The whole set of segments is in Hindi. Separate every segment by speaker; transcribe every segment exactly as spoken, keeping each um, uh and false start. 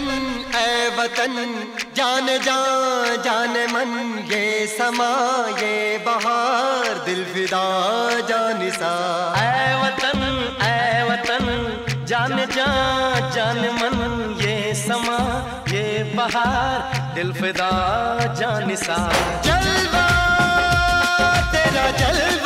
Speaker 1: वतन ऐ वतन जान जान जान मन ये समा ये बहार दिल फिदा जानिसा।
Speaker 2: ऐ वतन ऐ वतन जान जान जान मन ये समा ये बहार दिल फिदा जानिसा।
Speaker 1: जलवा तेरा जलवा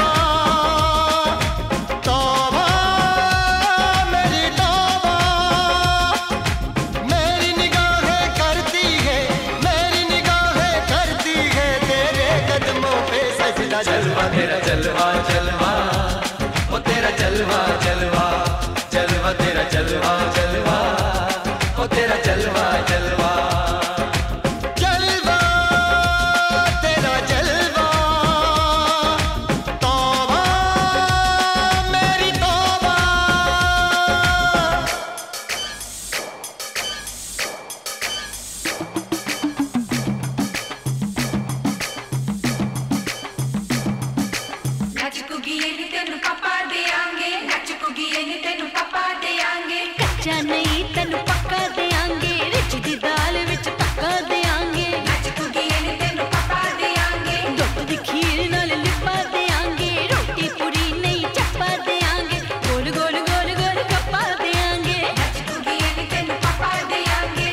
Speaker 2: जलवा तेरा जलवा जलवा ओ तेरा जलवा जलवा जलवा तेरा जलवा जलवा ओ तेरा जलवा जलवा
Speaker 1: जलवा तेरा जलवा तौबा मेरी तौबा।
Speaker 3: कच्चा नहीं तेनू पक्का देंगे, रिच दी दाल विच पक्का देंगे। तेनू पक्का देंगे, दुध दी खीर नाल लिपा देंगे। रोटी पूरी नहीं चप्पा देंगे, गोल गोल गोल गोल कप्पा देंगे। तेनू पक्का देंगे।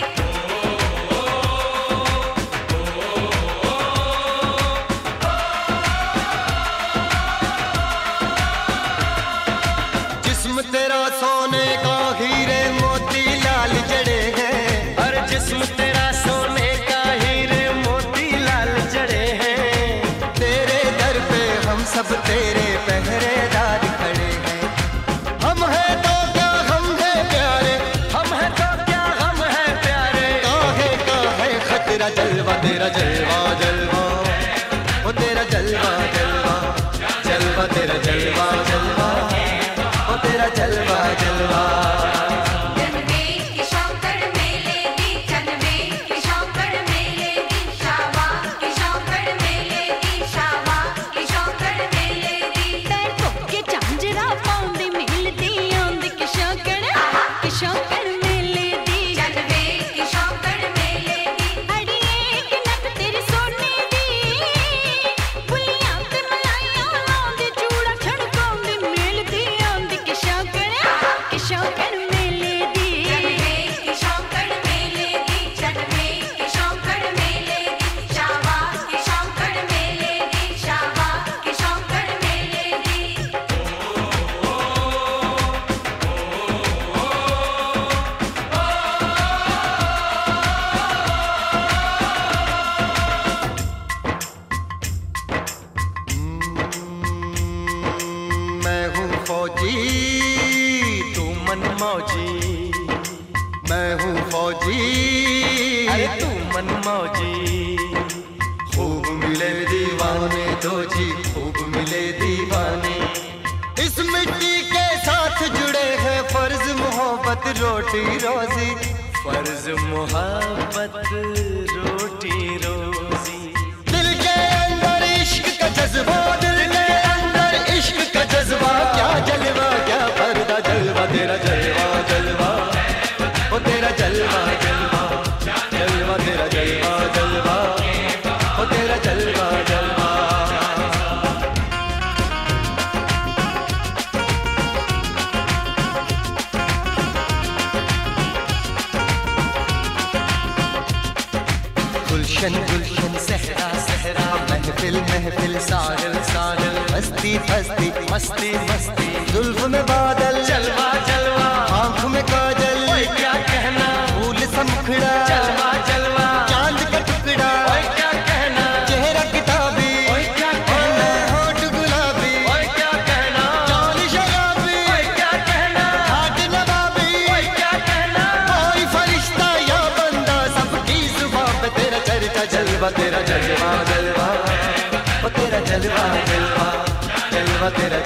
Speaker 1: जिस्म तेरा सोने का हीरे मोती लाल जड़े हैं।
Speaker 2: और जिस्म तेरा सोने का हीरे मोती लाल जड़े हैं।
Speaker 1: तेरे दर पे हम सब तेरे पहरेदार खड़े हैं। हम हैं तो क्या हम हैं प्यारे,
Speaker 2: हम हैं तो क्या हम हैं प्यारे।
Speaker 1: काहे का है खतरा जलवा तेरा जलवा जलवा ओ तेरा जलवा जलवा जलवा तेरा जलवा जलवा ओ तेरा जलवा जलवा। फौजी
Speaker 2: तू मन मौजी,
Speaker 1: मैं हूँ फौजी
Speaker 2: अरे तू मन मौजी।
Speaker 1: खूब मिले दीवाने दो जी खूब मिले दीवाने। इस मिट्टी के साथ जुड़े हैं फर्ज मोहब्बत रोटी रोजी।
Speaker 2: फर्ज मोहब्बत रोटी रोजी।
Speaker 1: दिल के अंदर इश्क का जज्बा, दिल के अंदर इश्क का जज्बा। क्या जलवा क्या पर्दा जलवा तेरा जलवा जलवा ओ तेरा जलवा जलवा जलवा तेरा जलवा जलवा ओ तेरा जलवा जलवा। गुलशन गुलशन सहरा सहरा महफिल महफिल साहिल साहिल मस्ती मस्ती
Speaker 2: मस्ती मस्ती।
Speaker 1: जुल्फ में बादल
Speaker 2: जलवा जलवा
Speaker 1: आँख में काजल।
Speaker 2: ओए क्या कहना
Speaker 1: फूल सा मुखड़ा
Speaker 2: जलवा जलवा
Speaker 1: चांद का टुकड़ा।
Speaker 2: ओए क्या कहना
Speaker 1: चेहरा किताबी
Speaker 2: ओए क्या कहना
Speaker 1: होठ गुलाबी।
Speaker 2: ओए क्या कहना
Speaker 1: चाल शराबी
Speaker 2: ओए क्या कहना
Speaker 1: हाथ नवाबी।
Speaker 2: ओए क्या कहना
Speaker 1: कोई फरिश्ता या बंदा सबकी जुबान पे तेरा चर्चा जलवा तेरा जलवा जलवा ओ तेरा जलवा जलवा जलवा तेरा